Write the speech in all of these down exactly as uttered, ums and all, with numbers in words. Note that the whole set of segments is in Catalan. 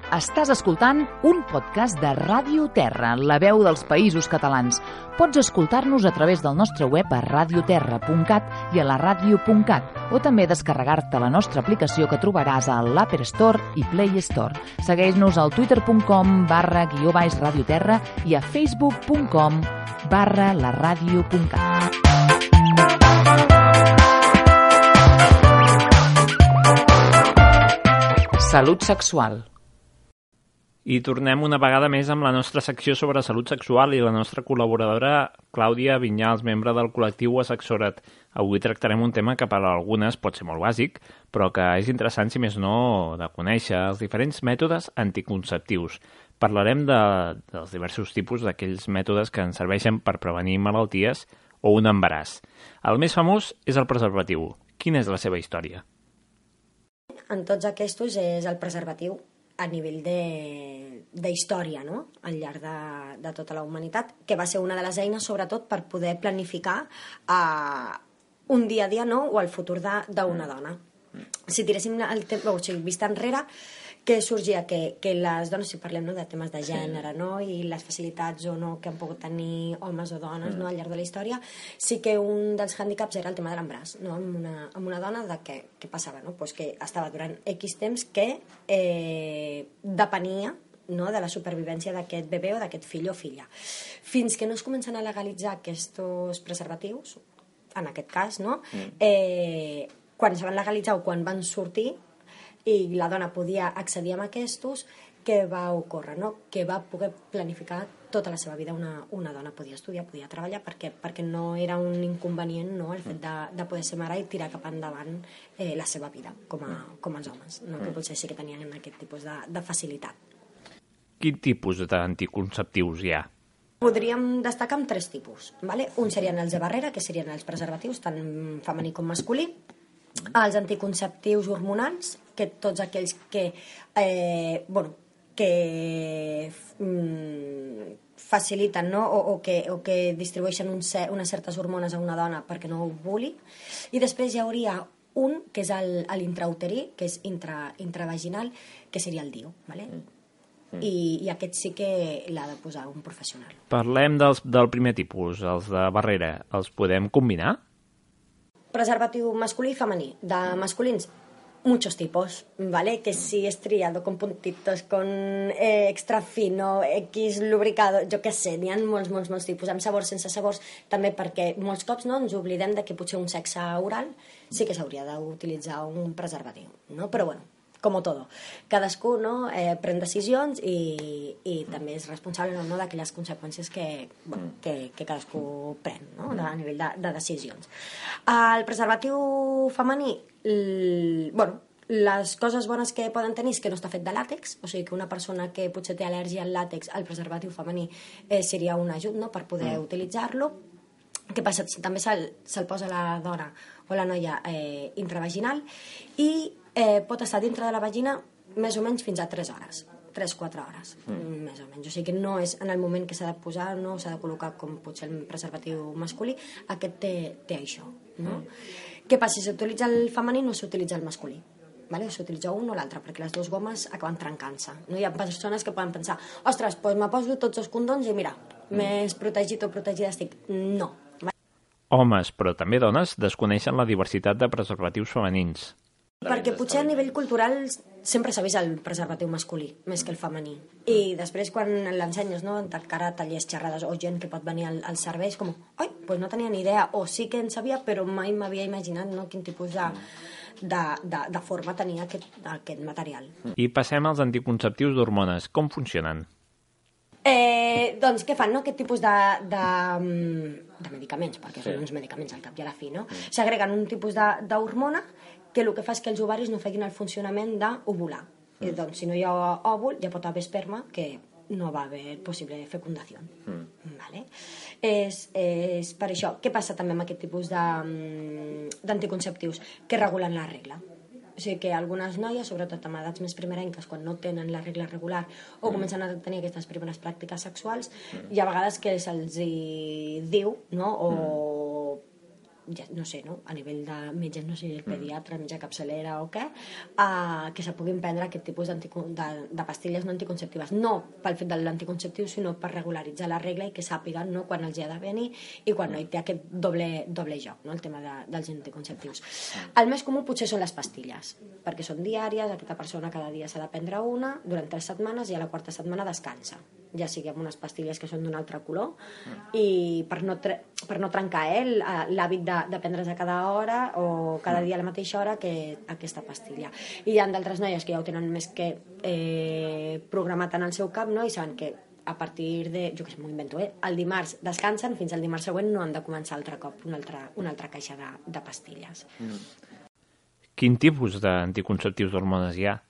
Estàs escoltant un podcast de Ràdio Terra, la veu dels Països Catalans. Pots escoltar-nos a través del nostre web a radioterra punt cat i a la ràdio punt cat, o també descarregar-te la nostra aplicació que trobaràs a l'Apple Store i Play Store. Segueix-nos al twitter punt com barra guió baix radioterra i a facebook punt com barra la ràdio punt cat. Salut sexual. I tornem una vegada més amb la nostra secció sobre salut sexual i la nostra col·laboradora Clàudia Vinyals, membre del col·lectiu Asexora't. Avui tractarem un tema que per a algunes pot ser molt bàsic, però que és interessant, si més no, de conèixer els diferents mètodes anticonceptius. Parlarem de, dels diversos tipus d'aquells mètodes que ens serveixen per prevenir malalties o un embaràs. El més famós és el preservatiu. Quina és la seva història? En tots aquests és el preservatiu a nivell d'història, no? Al llarg de, de tota la humanitat, que va ser una de les eines, sobretot, per poder planificar uh, un dia a dia, no?, o el futur d'una dona. Si tiréssim el temps, o sigui, vista enrere, què sorgia? Que, que les dones, si parlem, no?, de temes de gènere, no?, i les facilitats o no que han pogut tenir homes o dones, no?, al llarg de la història, sí que un dels hàndicaps era el tema de l'embaràs, no?, amb una, amb una dona, de què, què passava, no?, pues que estava durant X temps que eh, depenia, no?, de la supervivència d'aquest bebè o d'aquest fill o filla. Fins que no es comencen a legalitzar aquests preservatius, en aquest cas, no?, eh, quan es van legalitzar o quan van sortir, i la dona podia accedir a aquests, què va ocórrer, no? Que va poder planificar tota la seva vida. Una, una dona podia estudiar, podia treballar, perquè, perquè no era un inconvenient, no?, el fet de, de poder ser mare i tirar cap endavant eh, la seva vida, com, a, com els homes, no? Que potser sí que tenien aquest tipus de, de facilitat. Quin tipus d'anticonceptius hi ha? Podríem destacar amb tres tipus, ¿vale? Un serien els de barrera, que serien els preservatius, tant femení com masculí, els anticonceptius hormonals, que tots aquells que, eh, bueno, que mm, faciliten, no?, o, o, que, o que distribueixen un cer unes certes hormones a una dona perquè no ovuli. I després hi hauria un, que és l'intrauterí, que és intra, intravaginal, que seria el D I U, ¿vale? Mm. I, i aquest sí que l'ha de posar un professional. Parlem dels, del primer tipus, els de barrera. Els podem combinar? Preservatiu masculí i femení. De masculins, muchos tipos, ¿vale? Que si es triado, con puntitos, con eh, extra fino, X lubricado, jo què sé, n'hi ha molts, molts, molts tipus, amb sabors, sense sabors, també perquè molts cops, no?, ens oblidem de que potser un sexe oral sí que s'hauria d'utilitzar un preservatiu, no? Però bueno, com todo, cadascú, no?, eh, pren decisions i, i també és responsable, no?, no?, d'aquelles conseqüències que, bueno, que, que cadascú pren, no?, a nivell de, de decisions. El preservatiu femení, l, bueno, les coses bones que poden tenir és que no està fet de làtex, o sigui que una persona que potser té al·lèrgia al làtex, el preservatiu femení eh, seria un ajut, no?, per poder mm. utilitzar-lo. Què passa? També se'l se posa la dona o la noia eh, intravaginal i eh, pot estar dintre de la vagina més o menys fins a tres hores, tres a quatre hores, mm. més o menys. O sigui que no és en el moment que s'ha de posar, no s'ha de col·locar com potser el preservatiu masculí, aquest té, té això, no? Mm. Què passa? Si s'utilitza el femení no s'utilitza el masculí, vale? S'utilitza un o l'altre, perquè les dues gomes acaben trencant-se, no? Hi ha persones que poden pensar, ostres, doncs me poso tots els condons i mira, mm. més protegit o protegida estic. No. Homes, però també dones, desconeixen la diversitat de preservatius femenins. Perquè potser a nivell cultural sempre s'ha vist el preservatiu masculí més que el femení. I després quan l'ensenyes, no?, de cara a tallers, xerrades o gent que pot venir al, al servei, és com, oi, pues no tenia ni idea, o sí que en sabia, però mai m'havia imaginat, no?, quin tipus de, de, de, de forma tenia aquest, aquest material. I passem als anticonceptius d'hormones. Com funcionen? Eh, doncs què fan, no?, aquest tipus de, de, de medicaments, perquè sí. són uns medicaments al cap i a la fi, no? Mm. S'agreguen un tipus d'hormona que el que fa és que els ovaris no facin el funcionament d'ovular. Mm. I doncs, si no hi ha òvul, ja pot haver esperma, que no va haver possible fecundació. Mm. Vale? És, és per això. Què passa també amb aquest tipus d'anticonceptius? Que regulen la regla. O sigui que algunes noies, sobretot amb edats més primerenques, quan no tenen la regla regular o comencen a tenir aquestes primeres pràctiques sexuals, hi ha vegades que se'ls diu, no?, o ja, no sé, no? A nivell de metges, no sé, el pediatre, metge capçalera o què, uh, que se puguin prendre aquest tipus de, de pastilles no anticonceptives. No pel fet de l'anticonceptiu, sinó per regularitzar la regla i que sàpiguen, no?, quan els hi ha de venir i quan no hi té aquest doble, doble joc, no?, el tema de, dels anticonceptius. El més comú potser són les pastilles, perquè són diàries, aquesta persona cada dia s'ha de prendre una durant tres setmanes i a la quarta setmana descansa, ja sigui amb unes pastilles que són d'un altre color i per no, per no trencar eh, l'hàbit de, de prendre's a cada hora o cada dia a la mateixa hora que aquesta pastilla. I hi ha d'altres noies que ja ho tenen més que eh, programat en el seu cap, no?, i saben que a partir de, jo que sé, m'ho invento, eh, el dimarts descansen, fins al dimarts següent no han de començar altre cop una altra, una altra caixa de, de pastilles. Mm. Quin tipus d'anticonceptius d'hormones hi ha?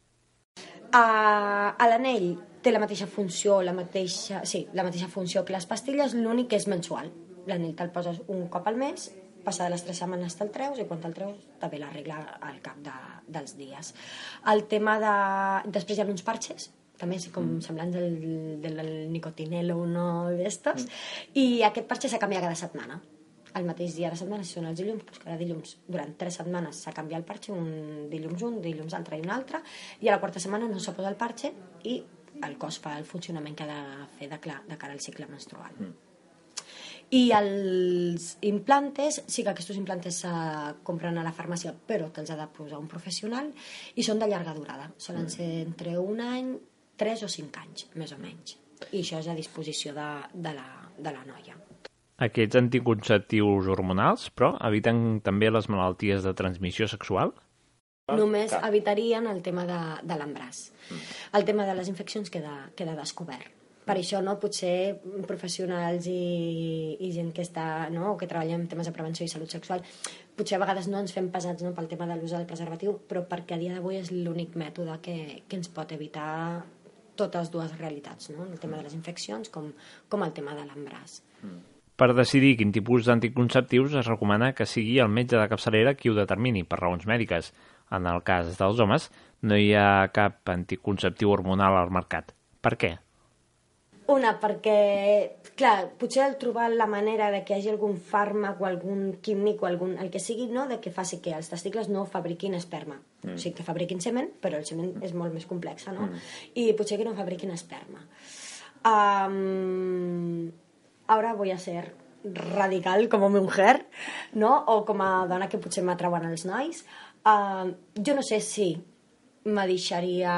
Uh, a l'anell té la mateixa funció, la mateixa, sí, la mateixa funció que les pastilles, l'únic que és mensual. L'anell te'l poses un cop al mes, passar de les tres setmanes te'l treus i quan te'l treus també l'arregla al cap de, dels dies. El tema de... Després hi ha uns parxes, també és com semblants del, del, del nicotinel o uno d'estos, mm. i aquest parxe s'ha canviat cada setmana. El mateix dia de la setmana, si són els dilluns, doncs cada dilluns, durant tres setmanes s'ha canviat el parxe, un dilluns un, dilluns altre i un altre, i a la quarta setmana no s'ha posat el parxe i el cos fa el funcionament que ha de fer de, clar, de cara al cicle menstrual. Mm. I els implantes, sí que aquests implantes se compren a la farmàcia, però te'ls ha de posar un professional i són de llarga durada. Solen ser entre un any, tres o cinc anys, més o menys. I això és a disposició de, de, la, de la noia. Aquests anticonceptius hormonals, però, eviten també les malalties de transmissió sexual? Només evitarien el tema de, de l'embràs. El tema de les infeccions queda, queda descobert. Per això, no, potser professionals i, i gent que està, no, o que treballa en temes de prevenció i salut sexual, potser a vegades no ens fem pesats, no, pel tema de l'ús del preservatiu, però perquè a dia d'avui és l'únic mètode que, que ens pot evitar totes dues realitats, no? El tema de les infeccions com, com el tema de l'embràs. Per decidir quin tipus d'anticonceptius es recomana que sigui el metge de capçalera qui ho determini per raons mèdiques. En el cas dels homes, no hi ha cap anticonceptiu hormonal al mercat. Per què? Una, perquè, clar, potser el trobar la manera de que hi hagi algun fàrmac o algun químic o algun, el que sigui, no?, de que faci que els testicles no fabriquin esperma. Mm. O sigui, que fabriquin semen, però el semen mm. és molt més complex, no? Mm. I potser que no fabriquin esperma. Um, ara voy a ser radical com a mujer, no?, o com a dona que potser m'atrauen els nois. Uh, jo no sé si me deixaria...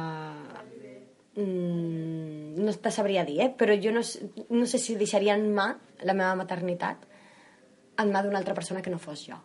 Mm, no te sabria dir, eh? Però jo no, no sé si deixaria en mà la meva maternitat en mà d'una altra persona que no fos jo.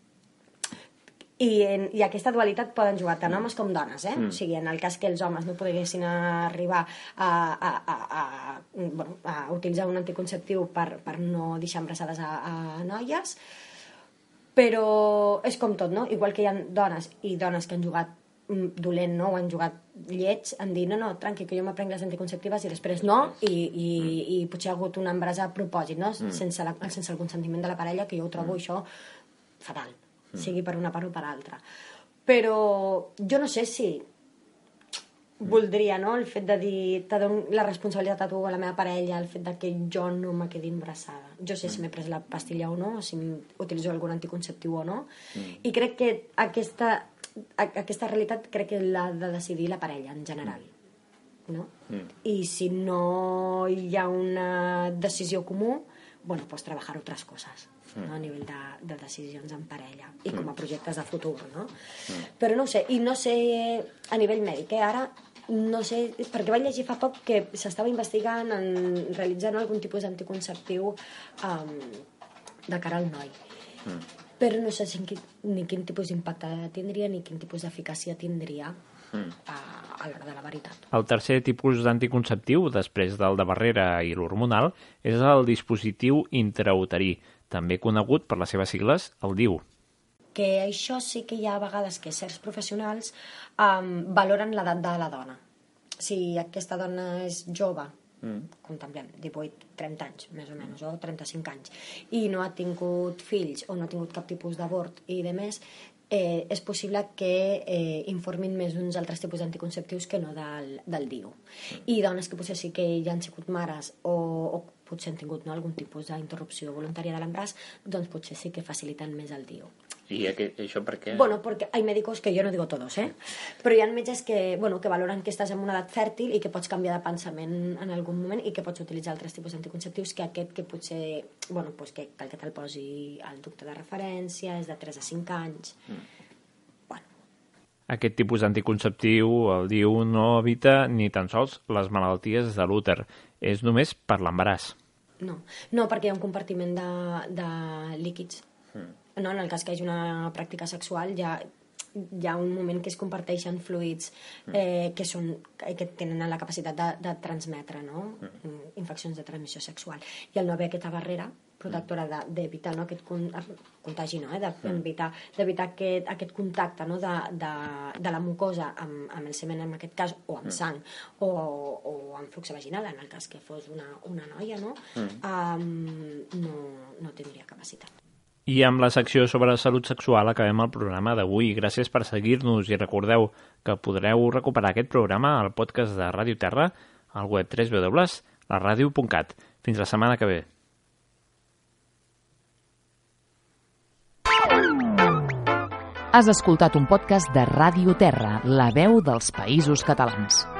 I, en, i aquesta dualitat poden jugar tant homes com dones, eh? Mm. O sigui, en el cas que els homes no poguessin arribar a, a, a, a, bueno, a utilitzar un anticonceptiu per, per no deixar embarassades a, a noies, però és com tot, no? Igual que hi ha dones i dones que han jugat dolent, no?, o han jugat lleig en dir, no, no, tranqui, que jo m'aprenc les anticonceptives i després no, i, i, i potser ha hagut un embaràs a propòsit, no?, mm. sense, la, sense el consentiment de la parella, que jo ho trobo mm. això fatal, mm. sigui per una part o per altra. Però jo no sé si voldria, no?, el fet de dir, te dono la responsabilitat a tu, a la meva parella, el fet de que jo no me quedi embarassada. Jo sé mm. si m'he pres la pastilla o no, o si utilitzo algun anticonceptiu o no, mm. i crec que aquesta aquesta realitat crec que l'ha de decidir la parella en general, no? Mm. I si no hi ha una decisió comú, bueno, pues trabajar otras cosas, mm. ¿no? A nivell de, de decisions en parella i com a projectes de futur, no? Mm. Però no ho sé, i no sé a nivell mèdic, eh? Ara no sé, perquè vaig llegir fa poc que s'estava investigant en realitzar algun tipus d'anticonceptiu um, de cara al noi. Mm. Però no sé si, ni quin tipus d'impacte tindria ni quin tipus d'eficàcia tindria mm. a, a l'hora de la veritat. El tercer tipus d'anticonceptiu, després del de barrera i l'hormonal, és el dispositiu intrauterí, també conegut per les seves sigles, el D I U. Que això sí que hi ha vegades que certs professionals um, valoren l'edat de la dona. Si aquesta dona és jove, Mm. contemplem divuit trenta anys més o menys, o trenta-cinc anys, i no ha tingut fills o no ha tingut cap tipus d'abort i de més, eh, és possible que eh, informin més d'uns altres tipus d'anticonceptius que no del, del D I U. Mm. I dones que potser sí que ja han sigut mares o, o potser han tingut no, algun tipus d'interrupció voluntària de l'embaràs, doncs potser sí que faciliten més el D I U. I aquest, això per què? Bueno, porque hay médicos, que yo no digo todos, eh? però hi ha metges que, bueno, que valoren que estàs en una edat fèrtil i que pots canviar de pensament en algun moment i que pots utilitzar altres tipus d'anticonceptius que aquest que potser, bueno, pues que cal que te'l posi el doctor de referència, és de tres a cinc anys. Mm. Bueno. Aquest tipus d'anticonceptiu, el D I U, no evita ni tan sols les malalties de l'úter. És només per l'embaràs. No, no, perquè hi ha un compartiment de, de líquids. Mm. No, en el cas que hi hagi una pràctica sexual hi ha, hi ha un moment que es comparteixen fluids eh, que, són, que tenen la capacitat de, de transmetre, no? Infeccions de transmissió sexual. I el no haver aquesta barrera protectora d'evitar no, aquest contagi, no? eh? d'evitar aquest, aquest contacte no? de, de, de la mucosa amb, amb el semen en aquest cas, o amb sang, o, o amb flux vaginal, en el cas que fos una, una noia, no? Um, no, no tindria capacitat. I amb la secció sobre salut sexual acabem el programa d'avui. Gràcies per seguir-nos i recordeu que podreu recuperar aquest programa al podcast de Ràdio Terra al web w w w punt la ràdio punt cat. Fins la setmana que ve. Has escoltat un podcast de Ràdio Terra, la veu dels Països Catalans.